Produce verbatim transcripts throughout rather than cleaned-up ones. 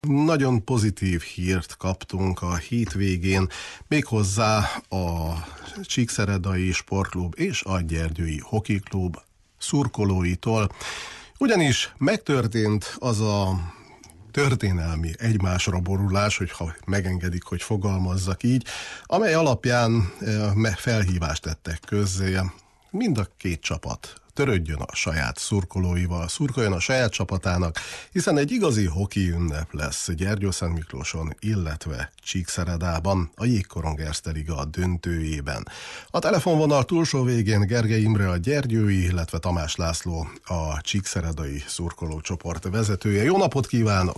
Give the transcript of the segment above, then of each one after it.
Nagyon pozitív hírt kaptunk a hétvégén, méghozzá a Csíkszeredai Sportklub és a Gyergyői Hokiklub szurkolóitól. Ugyanis megtörtént az a történelmi egymásra borulás, hogyha megengedik, hogy fogalmazzak így, amely alapján felhívást tettek közzé mind a két csapat. Törődjön a saját szurkolóival, szurkoljon a saját csapatának, hiszen egy igazi hoki ünnep lesz Gyergyószentmiklóson, illetve Csíkszeredában, a Jégkorong Erste Liga döntőjében. A telefonvonal túlsó végén Gergely Imre a gyergyői, illetve Tamás László a csíkszeredai szurkolócsoport vezetője. Jó napot kívánok!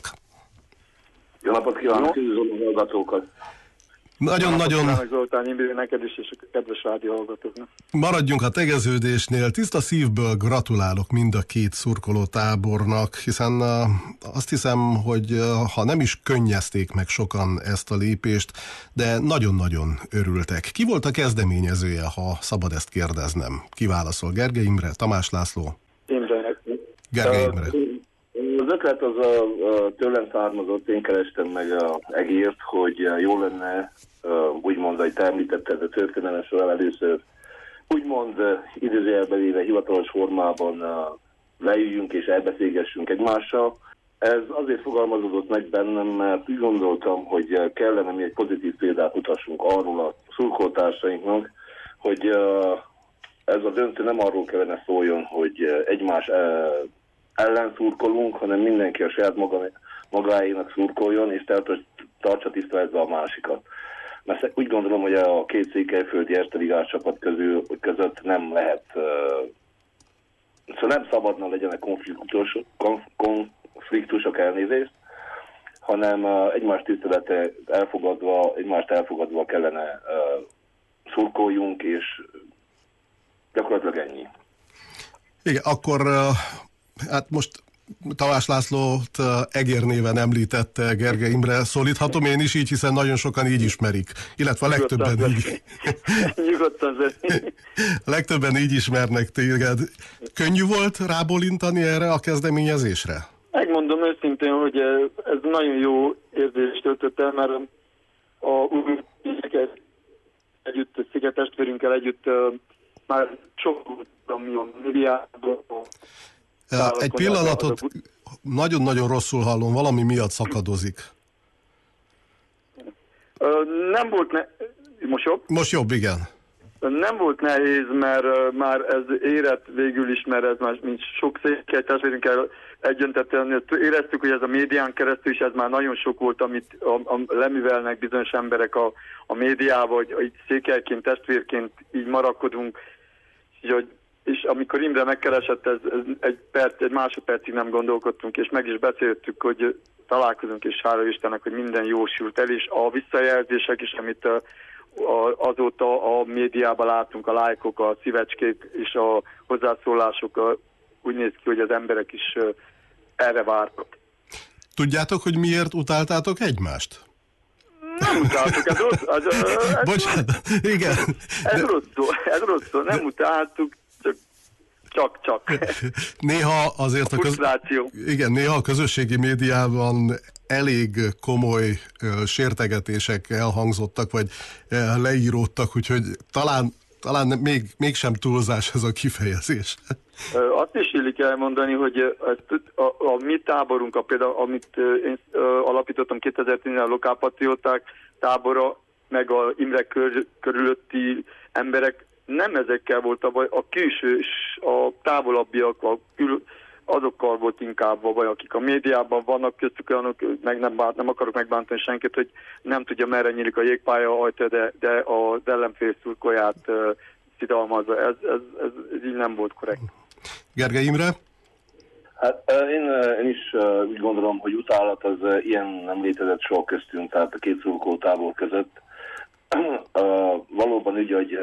Jó napot kívánok, üdvözlöm a hallgatókat! Nagyon-nagyon... Zoltán Imre, neked is, és a kedves rádió hallgatóknak. Maradjunk a tegeződésnél. Tiszta szívből gratulálok mind a két szurkoló tábornak, hiszen uh, azt hiszem, hogy uh, ha nem is könnyezték meg sokan ezt a lépést, de nagyon-nagyon örültek. Ki volt a kezdeményezője, ha szabad ezt kérdeznem? Ki válaszol? Gergely Imre, Tamás László? Imre. Gergely Imre. Az ötlet az a, a tőlem származott, én kerestem meg a egért, hogy jó lenne, úgymond, ahogy te említetted, a történelem során először úgymond idézőjelben véve hivatalos formában leüljünk és elbeszélgessünk egymással. Ez azért fogalmazódott meg bennem, mert úgy gondoltam, hogy kellene mi egy pozitív példát mutassunk arról a szurkoltársainknak, hogy ez a döntő nem arról kellene szóljon, hogy egymás ellen szurkolunk, hanem mindenki a saját maga, magáénak szurkoljon, és tartsa tiszteletbe a másikat. Mert úgy gondolom, hogy a két székelyföldi Erste Ligás csapat közül, között nem lehet, uh, szóval nem szabadna legyenek konfliktus, konfliktusok, elnézést, hanem uh, egymás tisztelete elfogadva, egymást elfogadva kellene uh, szurkoljunk, és gyakorlatilag ennyi. Igen, akkor uh, hát most Tamás Lászlót egér néven említette Gergely Imre. Szólíthatom én is így, hiszen nagyon sokan így ismerik. Illetve a legtöbben így. Nyugodtan legtöbben így ismernek téged. Könnyű volt rábólintani erre a kezdeményezésre? Megmondom őszintén, hogy ez nagyon jó érzést töltött el, mert a új együtt, szigetestvérünkkel együtt már sok millió milliárdból. Egy pillanatot, nagyon-nagyon rosszul hallom, valami miatt szakadozik. Nem volt ne... Most jobb? Most jobb, igen. Nem volt nehéz, mert már ez érett végül is, mert ez már mint sok székely testvérünkkel egyöntetően éreztük, hogy ez a médián keresztül is ez már nagyon sok volt, amit a, a, leművelnek bizonyos emberek a, a médiába, hogy, hogy székelyként, testvérként így marakodunk, és hogy és amikor Imre megkeresett, ez, ez egy, perc, egy másodpercig nem gondolkodtunk, és meg is beszéltük, hogy találkozunk, és hála Istennek, hogy minden jósült el, és a visszajelzések is, amit a, a, azóta a médiában látunk, a lájkok, a szívecskék és a hozzászólások, a, úgy néz ki, hogy az emberek is uh, erre vártak. Tudjátok, hogy miért utáltátok egymást? Nem utáltuk, ez rossz. Ez, ez, Bocsánat, igen. Ez de... rossz szó, ez rossz szó, nem utáltuk. Csak, csak. Néha azért a, köz... Igen, néha a közösségi médiában elég komoly uh, sértegetések elhangzottak, vagy uh, leíródtak, úgyhogy talán, talán még, mégsem túlzás ez a kifejezés. Azt is illik elmondani, hogy ezt, a, a mi táborunk, a például, amit én alapítottam kétezer-tízben, a lokálpatrióták tábora, meg a Imre kör, körülötti emberek, nem ezekkel volt a baj, a külső és a távolabbiak, a kül, azokkal volt inkább a baj, akik a médiában vannak, köztük olyanok, meg nem, bánt, nem akarok megbántani senkit, hogy nem tudja, merre nyílik a jégpálya ajta, de, de az ellenfél szurkolját uh, szidalmazza. Ez, ez, ez, ez így nem volt korrekt. Gergely Imre? Hát én, én is úgy gondolom, hogy utálat az ilyen nem létezett soha köztünk, tehát a két szurkolótábor között. Valóban úgy, hogy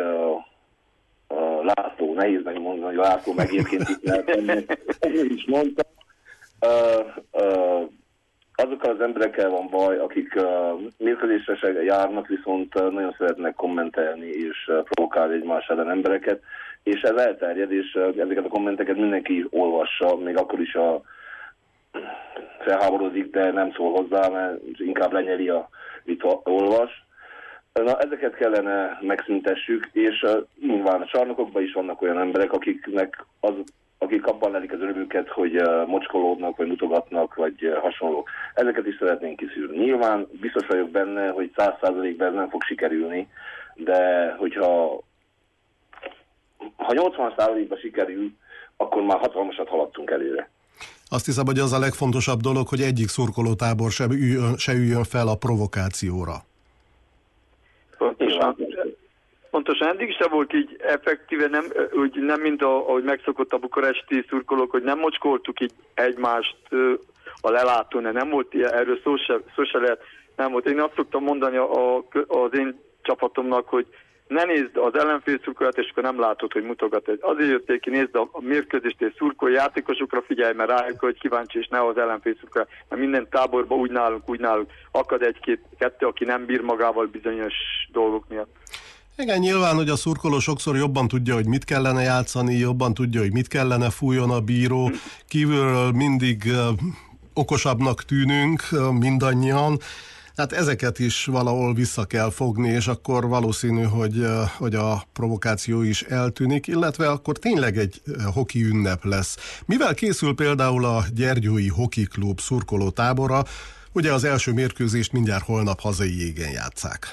Uh, László, nehéz megmondani, hogy László megérként itt lehet, is mondta. Uh, uh, azokkal az emberekkel van baj, akik uh, mérkőzésre járnak, viszont uh, nagyon szeretnek kommentelni és uh, provokálni egymás ellen embereket, és ez elterjed, és uh, ezeket a kommenteket mindenki olvassa, még akkor is a felháborodik, de nem szól hozzá, mert inkább lenyeli, a, mit olvas. Na, ezeket kellene megszüntessük, és uh, nyilván a csarnokokban is vannak olyan emberek, akiknek az, akik abban lelik az örömüket, hogy uh, mocskolódnak, vagy mutogatnak, vagy uh, hasonlók. Ezeket is szeretnénk kiszűrni. Nyilván biztos vagyok benne, hogy száz százalékban ez nem fog sikerülni, de hogyha ha nyolcvan százalékban sikerül, akkor már hatalmasat haladtunk előre. Azt hiszem, hogy az a legfontosabb dolog, hogy egyik szurkolótábor se üljön, se üljön fel a provokációra. Pontosan. Pontosan, eddig se volt így effektíve, nem, úgy, nem mint a, ahogy megszokott a bukaresti szurkolók, hogy nem mocskoltuk így egymást a lelátón, nem volt ilyen, erről szó se, szó se lehet, nem volt. Én azt szoktam mondani a, a, az én csapatomnak, hogy ne nézd az ellenfél szurkolát, és akkor nem látod, hogy mutogat. Azért jötték ki, nézd a, a mérkőzést, és szurkolj, játékosokra figyelj, mert rájuk, hogy kíváncsi, és ne az ellenfél szurkolát. Mert minden táborban úgy nálunk, úgy nálunk akad egy-két, kettő, aki nem bír magával bizonyos dolgok miatt. Igen, nyilván, hogy a szurkoló sokszor jobban tudja, hogy mit kellene játszani, jobban tudja, hogy mit kellene fújjon a bíró. Kívülről mindig uh, okosabbnak tűnünk uh, mindannyian. Hát ezeket is valahol vissza kell fogni, és akkor valószínű, hogy, uh, hogy a provokáció is eltűnik, illetve akkor tényleg egy uh, hoki ünnep lesz. Mivel készül például a Gyergyói Hoki Klub szurkoló tábora? Ugye az első mérkőzést mindjárt holnap hazai jégen játsszák.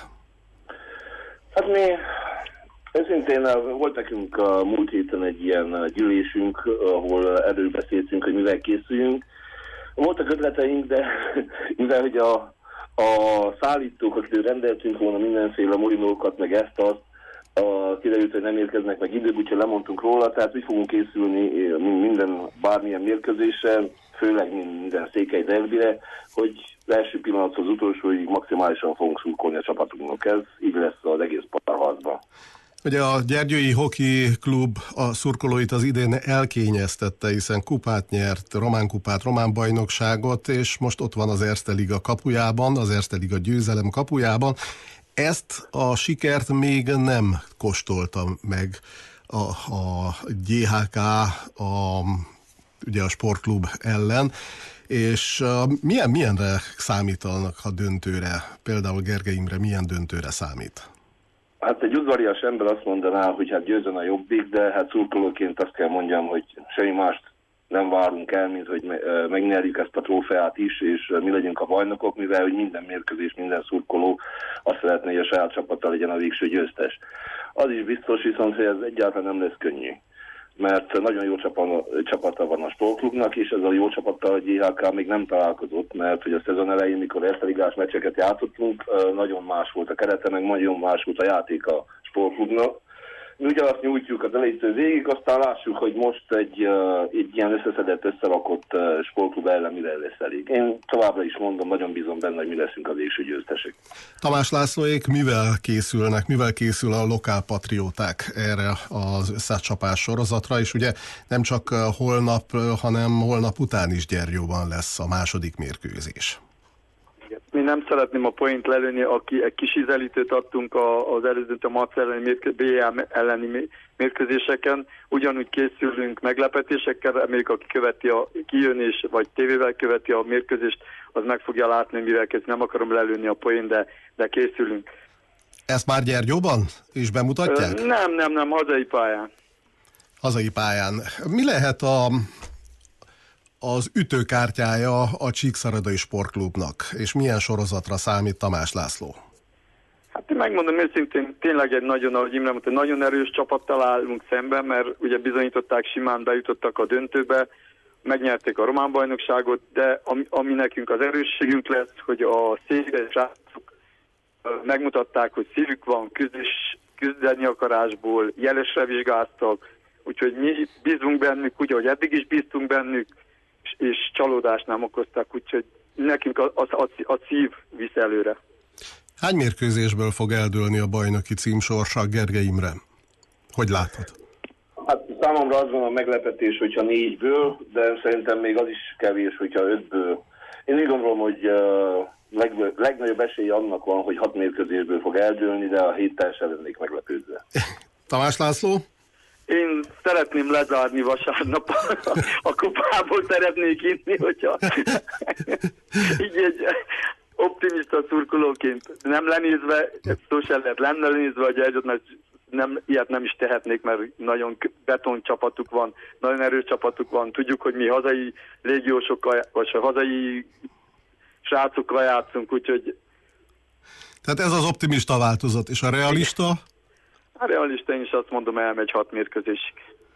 Hát mi, őszintén volt nekünk a múlt héten egy ilyen gyűlésünk, ahol előbeszéltünk, hogy mivel készüljünk. Voltak ötleteink, de mivel hogy a, a szállítók, akitől rendeltünk volna mindenféle molinókat, meg ezt azt, a, kiderült, hogy nem érkeznek meg időbb, úgyhogy lemondtunk róla, tehát úgy fogunk készülni minden bármilyen mérkőzésre, főleg minden székely derbire, hogy az első pillanathoz az utolsóig maximálisan fogunk szurkolni a csapatunknak. Ez így lesz az egész párharcban. Ugye a Gyergyói Hoki Klub a szurkolóit az idén elkényeztette, hiszen kupát nyert, román kupát, román bajnokságot, és most ott van az Erste Liga kapujában, az Erste Liga győzelem kapujában. Ezt a sikert még nem kóstolta meg a, a gé há ká, a, ugye a sportklub ellen, és uh, milyen, milyenre számítanak a döntőre? Például Gergely Imre milyen döntőre számít? Hát egy udvarias ember azt mondaná, hogy hát győzön a Jobbik, de hát szurkolóként azt kell mondjam, hogy semmi mást nem várunk el, mint hogy megnyerjük ezt a trófeát is, és mi legyünk a bajnokok, mivel hogy minden mérkőzés, minden szurkoló azt szeretné, hogy a saját csapata legyen a végső győztes. Az is biztos viszont, hogy ez egyáltalán nem lesz könnyű, mert nagyon jó csapata van a sportklubnak, és ez a jó csapattal a gé há ká még nem találkozott, mert hogy a szezon elején, mikor Erste Ligás meccseket játszottunk, nagyon más volt a kerete, meg nagyon más volt a játék a sportklubnak. Mi ugyanazt nyújtjuk az elejétől végig, aztán lássuk, hogy most egy, egy ilyen összeszedett, összerakott sportklub ellen mire lesz elég. Én továbbra is mondom, nagyon bízom benne, hogy mi leszünk az végső győztesek. Tamás Lászlóék mivel készülnek, mivel készül a lokálpatrióták erre az összecsapás sorozatra, és ugye nem csak holnap, hanem holnap után is Gyergyóban lesz a második mérkőzés. Mi nem szeretném a point lelőni, aki egy kis ízelítőt adtunk az előző a Mac elleni, mérkő, bé á elleni mérkőzéseken. Ugyanúgy készülünk meglepetésekkel, reméljük, aki követi a, kijön és vagy tévével követi a mérkőzést, az meg fogja látni, mivel kezd. Nem akarom lelőni a point, de, de készülünk. Ezt már Gyergyóban is bemutatják? Ö, nem, nem, nem, hazai pályán. Hazai pályán. Mi lehet a... az ütőkártyája a Csíkszeredai Sportklubnak, és milyen sorozatra számít Tamás László? Hát én megmondom őszintén, tényleg egy nagyon, ahogy Imre mondta, nagyon erős csapattal állunk szemben, mert ugye bizonyították, simán bejutottak a döntőbe, megnyerték a román bajnokságot, de ami, ami nekünk az erősségünk lesz, hogy a székely srácok megmutatták, hogy szívük van, küzdés, küzdeni akarásból, jelesre vizsgáztak, úgyhogy mi bízunk bennük, úgy, ahogy eddig is bíztunk bennük, és csalódást nem okoztak, úgyhogy nekünk a, a, a szív visz előre. Hány mérkőzésből fog eldőlni a bajnoki cím sorsa, Gergely Imre? Hogy látod? Hát számomra az van a meglepetés, hogyha négyből, de szerintem még az is kevés, hogyha ötből. Én úgy gondolom, hogy uh, leg, legnagyobb esély annak van, hogy hat mérkőzésből fog eldőlni, de a héttel sem lennék meglepődve. Tamás László? Én szeretném lezárni vasárnap, a, a kupából szeretnék inni, hogyha így egy optimista szurkolóként nem lenézve, szó sem lehet lenne lenézve a Gyergyót, mert nem, ilyet nem is tehetnék, mert nagyon beton csapatuk van, nagyon erős csapatuk van, tudjuk, hogy mi hazai légiósokkal, vagy hazai srácokkal játszunk, úgyhogy... Tehát ez az optimista változat, és a realista? A realista én is azt mondom, elmegy hat mérkőzésig.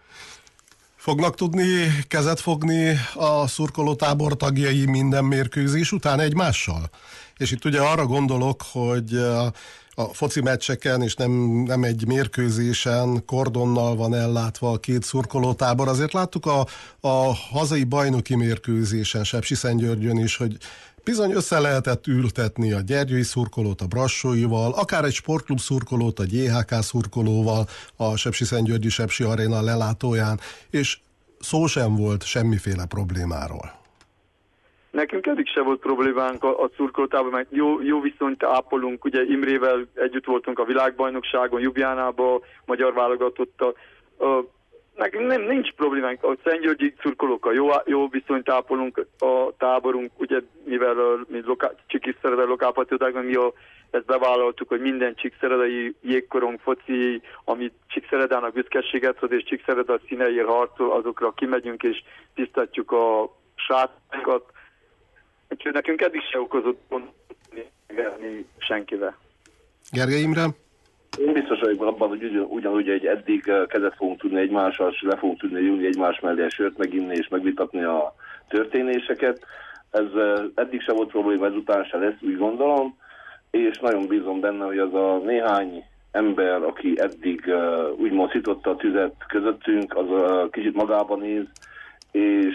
Fognak tudni kezet fogni a szurkolótábor tagjai minden mérkőzés után egymással? És itt ugye arra gondolok, hogy a foci meccseken, és nem, nem egy mérkőzésen kordonnal van ellátva a két szurkolótábor. Azért láttuk a, a hazai bajnoki mérkőzésen, Sepsiszentgyörgyön is, hogy bizony össze lehetett ültetni a gyergyói szurkolót a brassóival, akár egy sportklub szurkolót a jé há ká szurkolóval a Sepsiszentgyörgyi Sepsi Aréna lelátóján, és szó sem volt semmiféle problémáról. Nekünk eddig se volt problémánk a, a szurkolótában, mert jó, jó viszonyt ápolunk, ugye Imrével együtt voltunk a világbajnokságon, Ljubljánában, magyar válogatottal. Nekünk nem, nincs problémánk, a szentgyörgyi szurkolókkal jó, jó viszonyt ápolunk, a táborunk, ugye mivel mi Csíkszeredai lokálpatrióták, mi a, ezt bevállaltuk, hogy minden csíkszeredai jégkorong, foci, amit Csíkszeredának büszkeséget hoz, és Csíkszereda színeiért harcol, azokra kimegyünk és tisztatjuk a srácokat. Úgyhogy nekünk eddig se okozott megverni senkivel. Gergely Imre? Én biztos vagyok abban, hogy ugyan, ugyanúgy egy eddig kezet fogunk tudni egymással, és le fogunk tudni ülni egymás mellé a sört meginni és megvitatni a történéseket. Ez eddig se volt probléma, ezután se lesz, úgy gondolom, és nagyon bízom benne, hogy az a néhány ember, aki eddig úgymond szította a tüzet közöttünk, az kicsit magába néz, és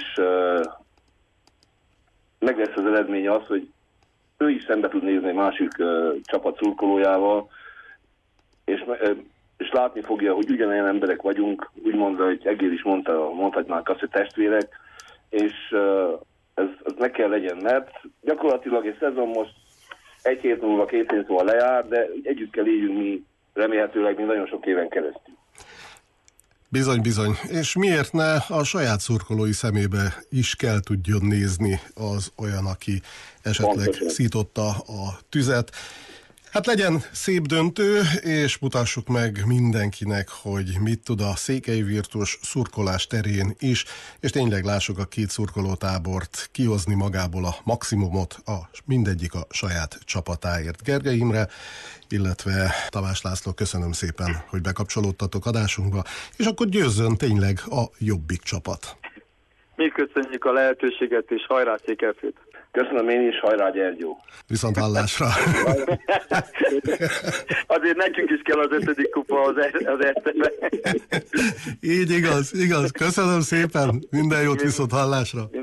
meg lesz az eredménye az, hogy ő is szembe tud nézni egy másik csapat szurkolójával, és, és látni fogja, hogy ugyanolyan emberek vagyunk, úgymond, hogy Egér is mondta, mondhatnánk azt, hogy testvérek, és ez, ez meg kell legyen, mert gyakorlatilag egy szezon most egy hét múlva, két hét múlva lejár, de együtt kell éljünk mi, remélhetőleg mi nagyon sok éven keresztül. Bizony, bizony. És miért ne a saját szurkolói szemébe is kell tudjon nézni az olyan, aki esetleg Pontosan. szította a tüzet. Hát legyen szép döntő, és mutassuk meg mindenkinek, hogy mit tud a Székely Virtus szurkolás terén is, és tényleg lássuk a két szurkolótábort kihozni magából a maximumot, a, mindegyik a saját csapatáért. Gergely Imre, illetve Tamás László, köszönöm szépen, hogy bekapcsolódtatok adásunkba, és akkor győzzön tényleg a jobbik csapat. Mi köszönjük a lehetőséget, és hajrá Székelyföld! Köszönöm én is, hajrá Gyergyó! Viszont hallásra! Azért nekünk is kell az ötödik kupa az, er- az Ercebe. Így igaz, igaz. Köszönöm szépen, minden jót, viszont hallásra!